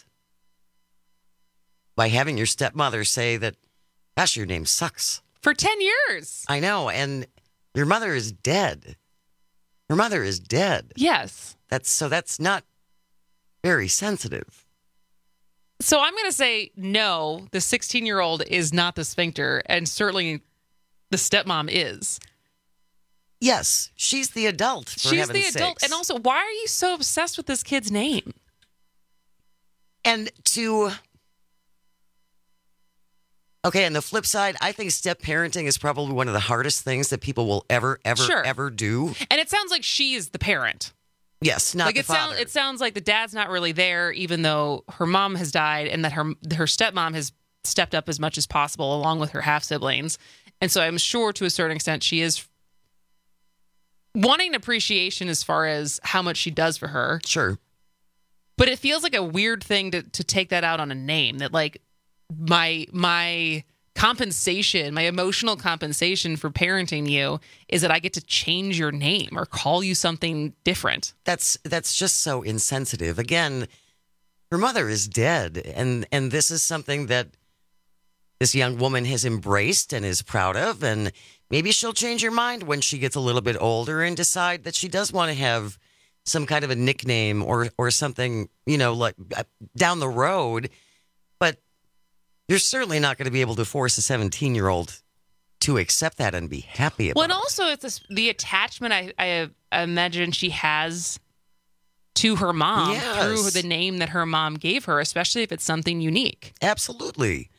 by having your stepmother say that, gosh, your name sucks. For 10 years. I know. And your mother is dead. Your mother is dead. Yes. That's not very sensitive. So I'm going to say no, the 16-year-old is not the sphincter, and certainly the stepmom is. Yes, she's the adult, for she's heaven's the adult. sakes. And also, why are you so obsessed with this kid's name? And to Okay, and the flip side, I think step parenting is probably one of the hardest things that people will ever do. And it sounds like she is the parent. Yes, not the father. It sounds like the dad's not really there, even though her mom has died, and that her stepmom has stepped up as much as possible along with her half siblings. And so I'm sure to a certain extent she is wanting appreciation as far as how much she does for her. Sure. But it feels like a weird thing to take that out on a name, that like my compensation, my emotional compensation for parenting you is that I get to change your name or call you something different. That's just so insensitive. Again, her mother is dead, and this is something that this young woman has embraced and is proud of, and maybe she'll change her mind when she gets a little bit older and decide that she does want to have some kind of a nickname or something, like down the road. But you're certainly not going to be able to force a 17-year-old to accept that and be happy about it. Well, and also it's the attachment I imagine she has to her mom through the name that her mom gave her, especially if it's something unique. Absolutely.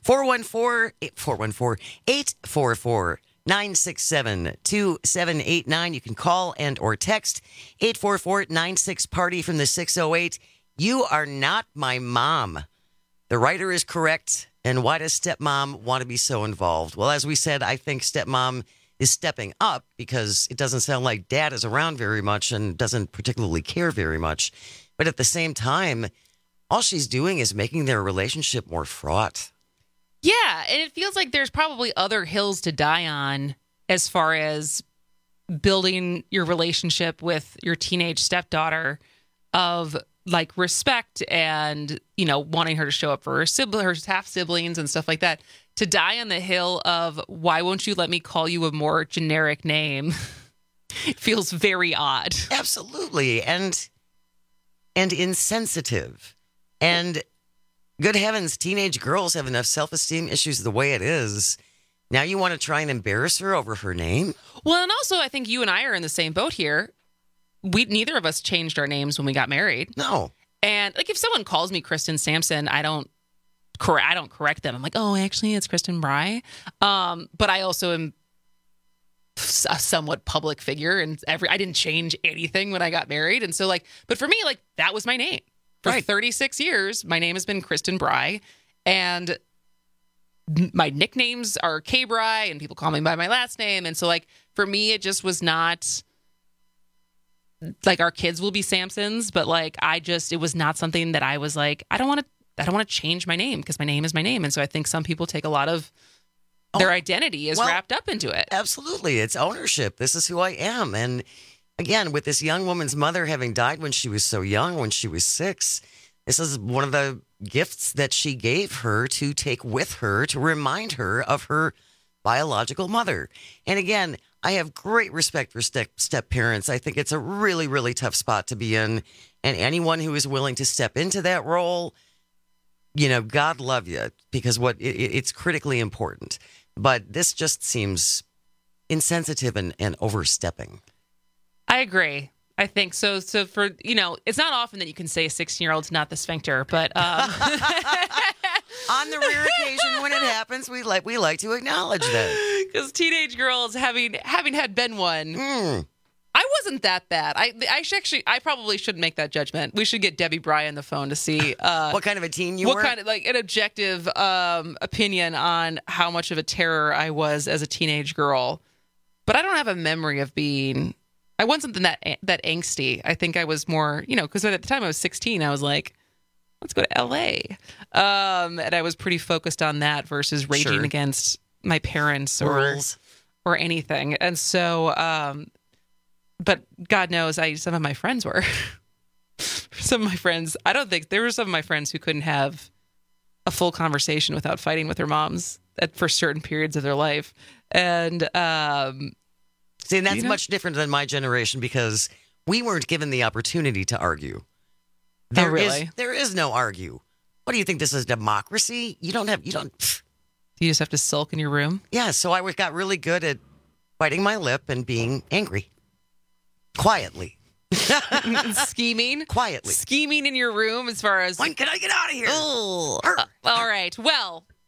414-844-967-2789. You can call and or text 844-96-PARTY from the 608. You are not my mom. The writer is correct. And why does stepmom want to be so involved? Well, as we said, I think stepmom is stepping up because it doesn't sound like dad is around very much and doesn't particularly care very much. But at the same time, all she's doing is making their relationship more fraught. Yeah, and it feels like there's probably other hills to die on as far as building your relationship with your teenage stepdaughter of like respect and, wanting her to show up for her half siblings and stuff like that. To die on the hill of why won't you let me call you a more generic name? It feels very odd. Absolutely. And insensitive. And good heavens, teenage girls have enough self-esteem issues the way it is. Now you want to try and embarrass her over her name? Well, and also I think you and I are in the same boat here. Neither of us changed our names when we got married. No. And like if someone calls me Kristen Sampson, I don't correct them. I'm like, oh, actually, it's Kristen Bry. But I also am a somewhat public figure, and I didn't change anything when I got married. And so but for me, that was my name. For 36 years, my name has been Kristen Bry, and my nicknames are K Bry, and people call me by my last name. And so for me, it just was not our kids will be Sampsons, but it was not something that I was like, I don't want to change my name because my name is my name. And so I think some people take a lot of their identity is wrapped up into it. Absolutely. It's ownership. This is who I am. And again, with this young woman's mother having died when she was so young, when she was 6, this is one of the gifts that she gave her to take with her to remind her of her biological mother. And again, I have great respect for step parents. I think it's a really, really tough spot to be in. And anyone who is willing to step into that role, God love you, because it's critically important. But this just seems insensitive and overstepping. I agree. I think so. So for, it's not often that you can say a 16-year-old's not the sphincter, but on the rare occasion when it happens, we like to acknowledge that. Because teenage girls, having had been one, I wasn't that bad. I probably shouldn't make that judgment. We should get Debbie Bry on the phone to see what kind of a teen you were. What kind of an objective opinion on how much of a terror I was as a teenage girl. But I don't have a memory of being. I wasn't that angsty. I think I was more, because at the time I was 16, I was like, let's go to L.A. And I was pretty focused on that versus raging against my parents or anything. And so, but God knows, some of my friends were. Some of my friends, I don't think, there were some of my friends who couldn't have a full conversation without fighting with their moms for certain periods of their life. And, see, and that's much different than my generation because we weren't given the opportunity to argue. There is no argue. What do you think? This is democracy? You just have to sulk in your room? Yeah, so I got really good at biting my lip and being angry. Quietly. Scheming? Quietly. Scheming in your room as far as... When can I get out of here? All right. Well,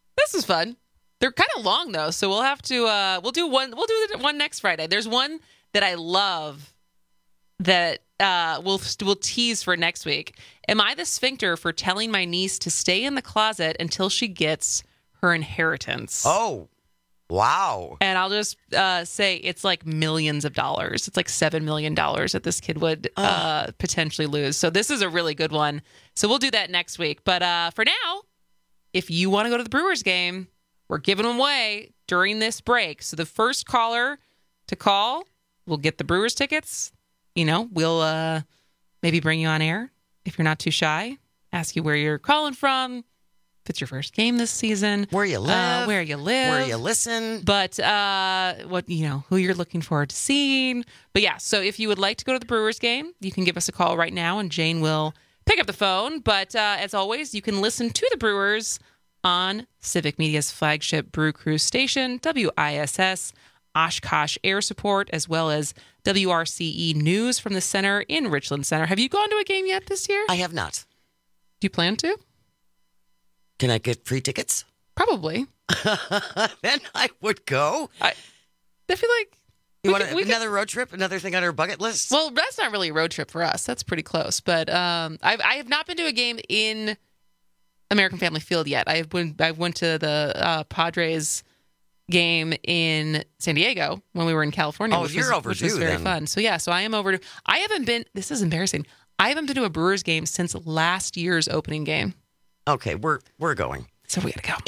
This is fun. They're kind of long though, so we'll have to we'll do the one next Friday. There's one that I love that we'll tease for next week. Am I the sphincter for telling my niece to stay in the closet until she gets her inheritance? Oh, wow. And I'll just say it's like millions of dollars. It's like $7 million that this kid would potentially lose. So this is a really good one. So we'll do that next week. But for now, if you want to go to the Brewers game, we're giving them away during this break. So the first caller to call will get the Brewers tickets. You know, we'll maybe bring you on air if you're not too shy. Ask you where you're calling from. If it's your first game this season. Where you live. Where you live. Where you listen. But who you're looking forward to seeing. But yeah, so if you would like to go to the Brewers game, you can give us a call right now and Jane will pick up the phone. But as always, you can listen to the Brewers on Civic Media's flagship Brew Crew station, WISS, Oshkosh Air Support, as well as WRCE News from the center in Richland Center. Have you gone to a game yet this year? I have not. Do you plan to? Can I get free tickets? Probably. Then I would go. I feel like you want another road trip, another thing on our bucket list? Well, that's not really a road trip for us. That's pretty close. But I have not been to a game in American Family Field yet. I went to the Padres game in San Diego when we were in California. Oh, you're overdue, which was very fun. So yeah, so I am overdue. I haven't been. This is embarrassing. I haven't been to a Brewers game since last year's opening game. Okay, we're going. So we gotta go.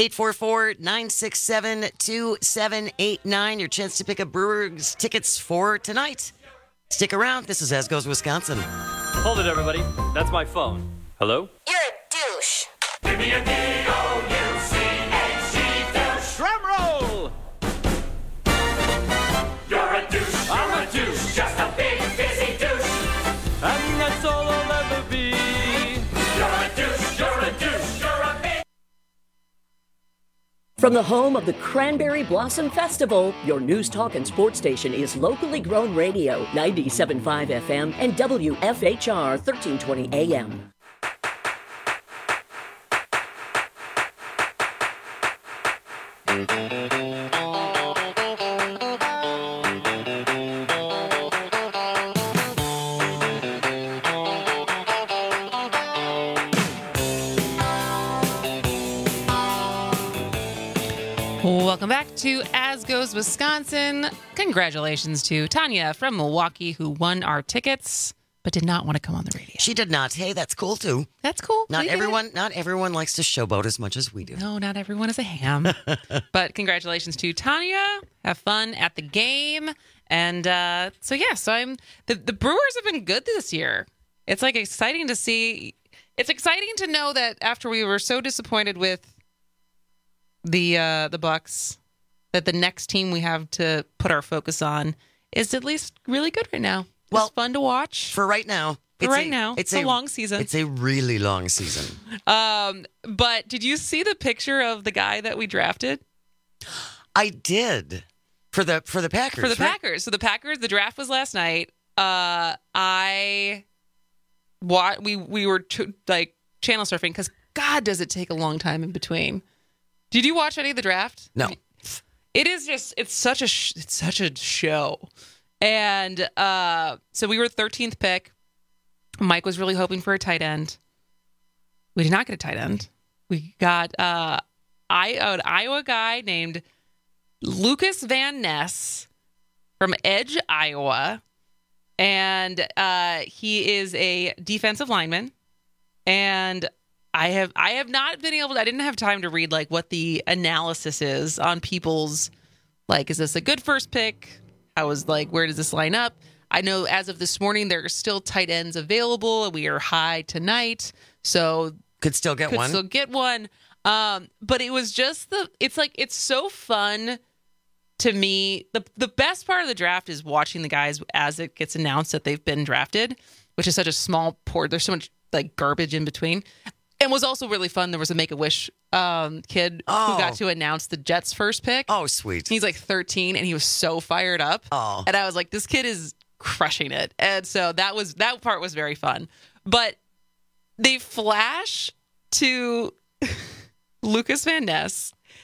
844-967-2789. Your chance to pick up Brewers tickets for tonight. Stick around. This is As Goes Wisconsin. Hold it, everybody. That's my phone. Hello? You're a douche. Give me a D-O-U-C-H-E douche. Drum roll! You're a douche. I'm a douche. Just a big busy douche. I mean, that's all I'll ever be. You're a douche. You're a douche. You're a big... From the home of the Cranberry Blossom Festival, your news talk and sports station is locally grown radio, 97.5 FM and WFHR 1320 AM. Welcome back to As Goes Wisconsin. Congratulations to Tanya from Milwaukee who won our tickets but did not want to come on the radio. She did not. Hey, that's cool too. That's cool. Not everyone likes to showboat as much as we do. No, not everyone is a ham. But congratulations to Tanya. Have fun at the game. And so I'm the Brewers have been good this year. It's like exciting to see. It's exciting to know that after we were so disappointed with the Bucks, that the next team we have to put our focus on is at least really good right now. Well, it's fun to watch for right now. It's a long season. It's a really long season. But did you see the picture of the guy that we drafted? I did for the Packers. For the Packers. So the Packers. The draft was last night. We were channel surfing because God, does it take a long time in between. Did you watch any of the draft? No. It is just, it's such a show. And so we were 13th pick. Mike was really hoping for a tight end. We did not get a tight end. We got an Iowa guy named Lucas Van Ness from Edge, Iowa. And he is a defensive lineman. And I have not been able to, I didn't have time to read like what the analysis is on people's, like, is this a good first pick? Where does this line up? I know as of this morning, there are still tight ends available. We are high tonight. So could still get one. But it was just it's so fun to me. The best part of the draft is watching the guys as it gets announced that they've been drafted, which is such a small port. There's so much like garbage in between. And was also really fun. There was a Make-A-Wish kid who got to announce the Jets' first pick. Oh, sweet. He's like 13, and he was so fired up. Oh. And I was like, this kid is crushing it. And so that part was very fun. But they flash to Lucas Van Ness,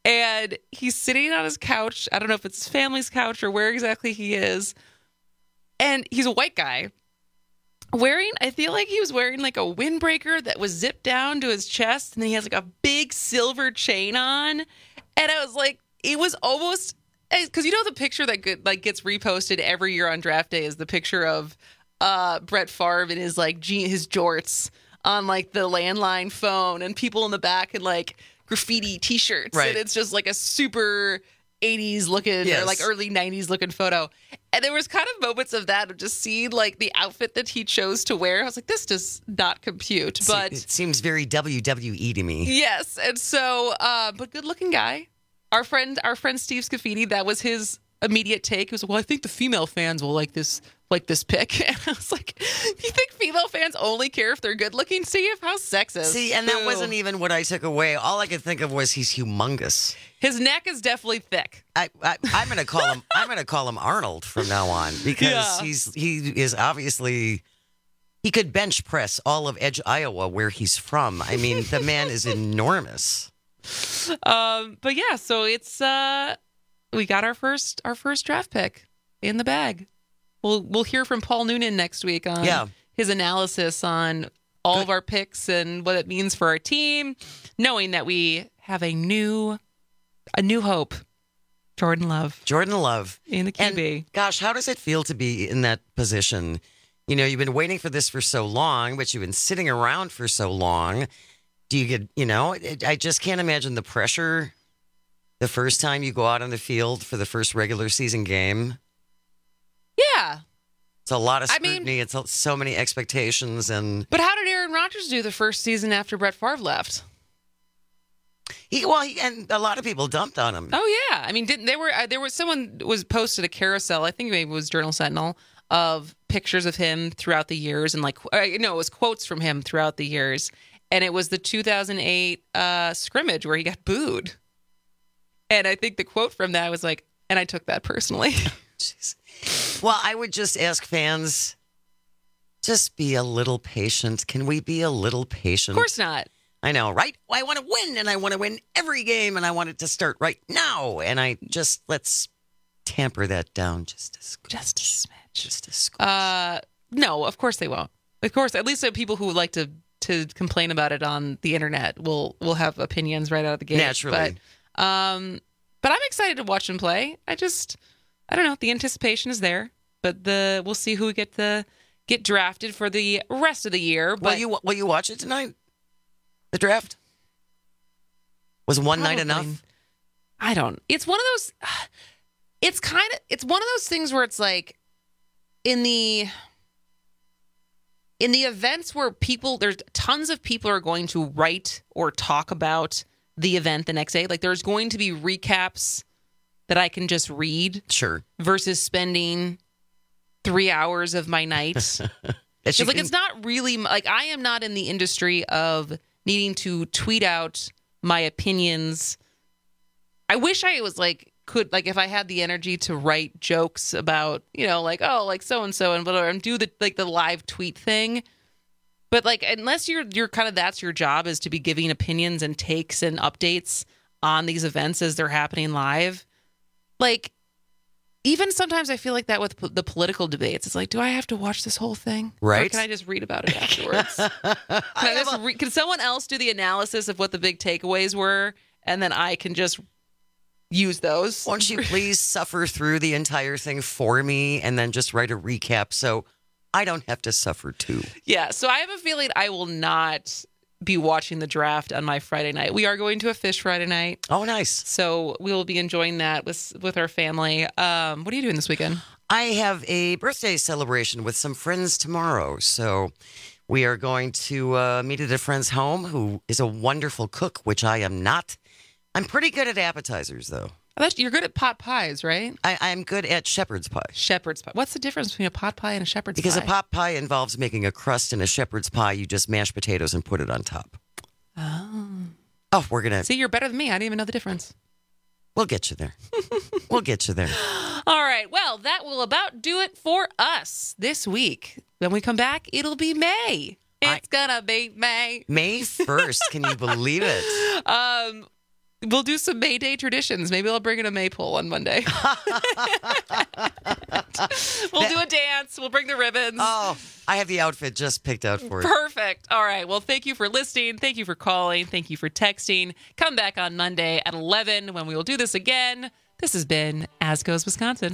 And he's sitting on his couch. I don't know if it's his family's couch or where exactly he is. And he's a white guy I feel like he was wearing like a windbreaker that was zipped down to his chest. And then he has like a big silver chain on. And I was like, it was almost, because you know the picture that gets reposted every year on draft day is the picture of Brett Favre in his like his jorts on like the landline phone and people in the back and like graffiti t-shirts. Right. And it's just like a super 80s looking or like early 90s looking photo. And there was kind of moments of that of just seeing like the outfit that he chose to wear. I was like, this does not compute. But it seems very WWE to me. yes. And so, but good looking guy. Our friend Steve Scafidi, that was his immediate take. He was like, well, I think the female fans will like this pick. And I was like, you think female fans only care if they're good looking, Steve? How sexist. See, and that wasn't even what I took away. All I could think of was he's humongous. His neck is definitely thick. I'm gonna call him. I'm gonna call him Arnold from now on because he is obviously he could bench press all of Edge, Iowa, where he's from. I mean, the man is enormous. But yeah, so it's we got our first draft pick in the bag. We'll hear from Paul Noonan next week on his analysis on all of our picks and what it means for our team, knowing that we have a new hope. Jordan Love in the QB. And gosh, how does it feel to be in that position? You know, you've been waiting for this for so long, but you've been sitting around for so long. Do you get, I just can't imagine the pressure the first time you go out on the field for the first regular season game. Yeah. It's a lot of scrutiny. It's so many expectations. But how did Aaron Rodgers do the first season after Brett Favre left? And a lot of people dumped on him. Oh yeah, I mean, there was someone was posted a carousel. I think maybe it was Journal Sentinel of pictures of him throughout the years, and it was quotes from him throughout the years, and it was the 2008 scrimmage where he got booed, and I think the quote from that was like, and I took that personally. Jeez. Well, I would just ask fans, just be a little patient. Can we be a little patient? Of course not. I know, right? I want to win, and I want to win every game, and I want it to start right now. And let's tamper that down just a smidge. Just a smidge. No, of course they won't. Of course, at least the people who like to complain about it on the internet will have opinions right out of the gate. Naturally. But I'm excited to watch him play. I don't know. The anticipation is there, but we'll see who get drafted for the rest of the year. But will you watch it tonight? The draft? Was one night enough? I don't. It's one of those. It's one of those things where it's like in the events where there's tons of people are going to write or talk about the event the next day. Like there's going to be recaps that I can just read. Sure. Versus spending 3 hours of my night. It's not really like I am not in the industry of needing to tweet out my opinions. I wish I was if I had the energy to write jokes about, so and so and whatever, and do the live tweet thing. But unless you're kind of that's your job is to be giving opinions and takes and updates on these events as they're happening live. Even sometimes I feel like that with the political debates. It's like, do I have to watch this whole thing? Right. Or can I just read about it afterwards? Can someone else do the analysis of what the big takeaways were, and then I can just use those? Won't you please suffer through the entire thing for me and then just write a recap so I don't have to suffer too? Yeah, so I have a feeling I will not be watching the draft on my Friday night. We are going to a fish Friday night. Oh, nice. So we will be enjoying that with our family. What are you doing this weekend? I have a birthday celebration with some friends tomorrow. So we are going to meet at a friend's home who is a wonderful cook, which I am not. I'm pretty good at appetizers, though. You're good at pot pies, right? I'm good at shepherd's pie. Shepherd's pie. What's the difference between a pot pie and a shepherd's Because pie? a pot pie involves making a crust, and a shepherd's pie, you just mash potatoes and put it on top. Oh, we're going to... See, you're better than me. I didn't even know the difference. We'll get you there. We'll get you there. All right. Well, that will about do it for us this week. When we come back, it'll be May. It's going to be May. May 1st. Can you believe it? We'll do some May Day traditions. Maybe I'll bring in a maypole on Monday. We'll do a dance. We'll bring the ribbons. Oh, I have the outfit just picked out for you. Perfect. All right. Well, thank you for listening. Thank you for calling. Thank you for texting. Come back on Monday at 11 when we will do this again. This has been As Goes Wisconsin.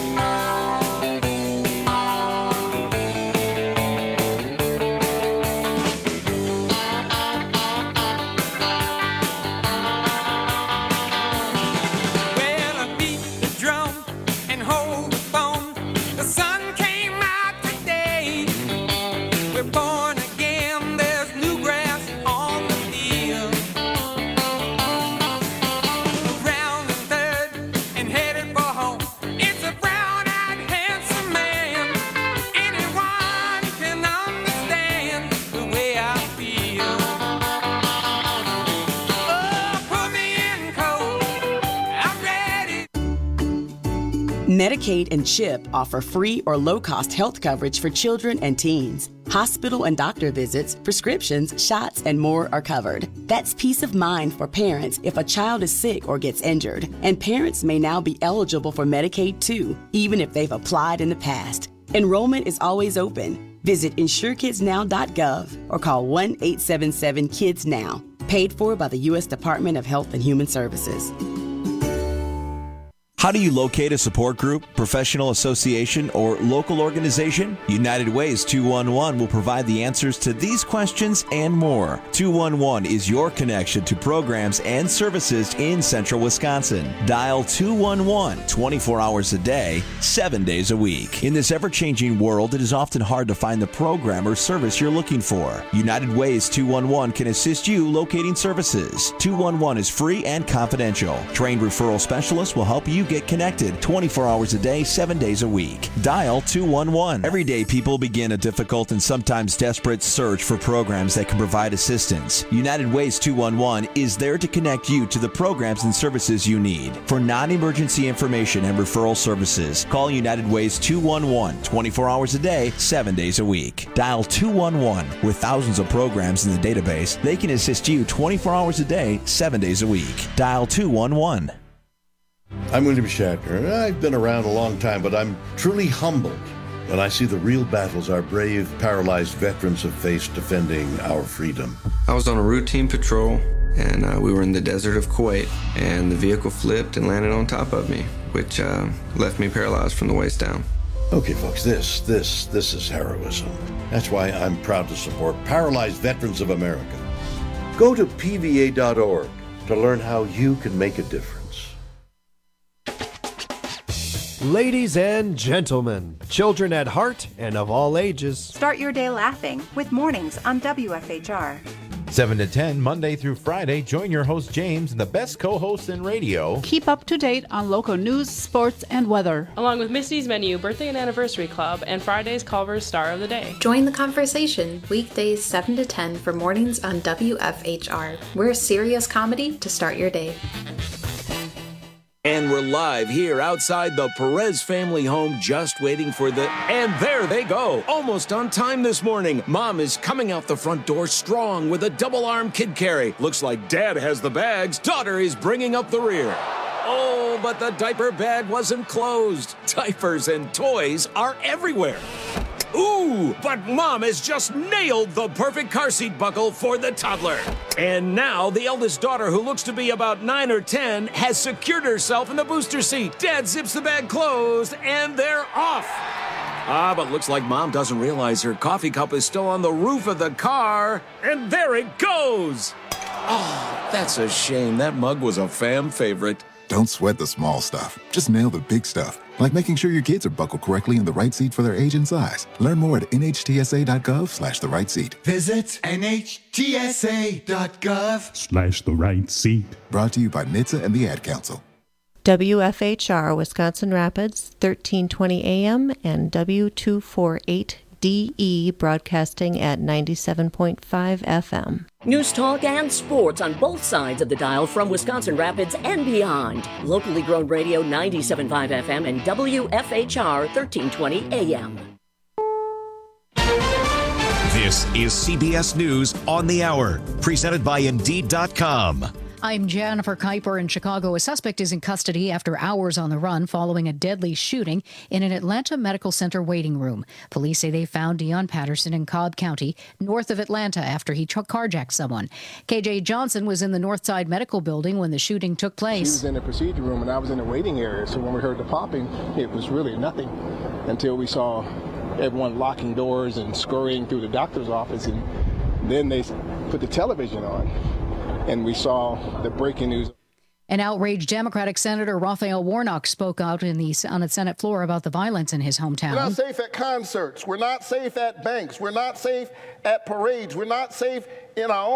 Medicaid and CHIP offer free or low-cost health coverage for children and teens. Hospital and doctor visits, prescriptions, shots, and more are covered. That's peace of mind for parents if a child is sick or gets injured. And parents may now be eligible for Medicaid too, even if they've applied in the past. Enrollment is always open. Visit InsureKidsNow.gov or call 1-877-KIDS-NOW. Paid for by the U.S. Department of Health and Human Services. How do you locate a support group, professional association, or local organization? United Ways 211 will provide the answers to these questions and more. 211 is your connection to programs and services in central Wisconsin. Dial 211 24 hours a day, 7 days a week. In this ever-changing world, it is often hard to find the program or service you're looking for. United Ways 211 can assist you locating services. 211 is free and confidential. Trained referral specialists will help you get connected 24 hours a day, 7 days a week. Dial 211. Every day, people begin a difficult and sometimes desperate search for programs that can provide assistance. United Ways 211 is there to connect you to the programs and services you need. For non-emergency information and referral services, call United Ways 211 24 hours a day, 7 days a week. Dial 211. With thousands of programs in the database, they can assist you 24 hours a day, 7 days a week. Dial 211. I'm William Shatner. I've been around a long time, but I'm truly humbled when I see the real battles our brave, paralyzed veterans have faced defending our freedom. I was on a routine patrol, and we were in the desert of Kuwait, and the vehicle flipped and landed on top of me, which left me paralyzed from the waist down. Okay, folks, this is heroism. That's why I'm proud to support Paralyzed Veterans of America. Go to PVA.org to learn how you can make a difference. Ladies and gentlemen, children at heart and of all ages. Start your day laughing with Mornings on WFHR. 7 to 10, Monday through Friday. Join your host, James, and the best co-hosts in radio. Keep up to date on local news, sports, and weather. Along with Misty's Menu, Birthday and Anniversary Club, and Friday's Culver's Star of the Day. Join the conversation weekdays 7 to 10 for Mornings on WFHR. We're serious comedy to start your day. And we're live here outside the Perez family home, just waiting for the... And there they go! Almost on time this morning. Mom is coming out the front door strong with a double-arm kid carry. Looks like Dad has the bags. Daughter is bringing up the rear. Oh, but the diaper bag wasn't closed. Diapers and toys are everywhere. Ooh, but Mom has just nailed the perfect car seat buckle for the toddler. And now the eldest daughter, who looks to be about 9 or 10, has secured herself in the booster seat. Dad zips the bag closed, and they're off. But looks like Mom doesn't realize her coffee cup is still on the roof of the car. And there it goes. Oh, that's a shame. That mug was a fam favorite. Don't sweat the small stuff. Just nail the big stuff, like making sure your kids are buckled correctly in the right seat for their age and size. Learn more at nhtsa.gov/the right seat. Visit nhtsa.gov/the right seat. Brought to you by NHTSA and the Ad Council. WFHR, Wisconsin Rapids, 1320 AM and W248DE, broadcasting at 97.5 FM. News, talk, and sports on both sides of the dial from Wisconsin Rapids and beyond. Locally grown radio 97.5 FM and WFHR 1320 AM. This is CBS News on the Hour, presented by Indeed.com. I'm Jennifer Kuiper in Chicago. A suspect is in custody after hours on the run following a deadly shooting in an Atlanta medical center waiting room. Police say they found Dion Patterson in Cobb County, north of Atlanta, after he carjacked someone. KJ Johnson was in the Northside Medical Building when the shooting took place. She was in the procedure room and I was in the waiting area. So when we heard the popping, it was really nothing until we saw everyone locking doors and scurrying through the doctor's office. And then they put the television on and we saw the breaking news. An outraged Democratic Senator Raphael Warnock spoke out on the Senate floor about the violence in his hometown. We're not safe at concerts. We're not safe at banks. We're not safe at parades. We're not safe in our own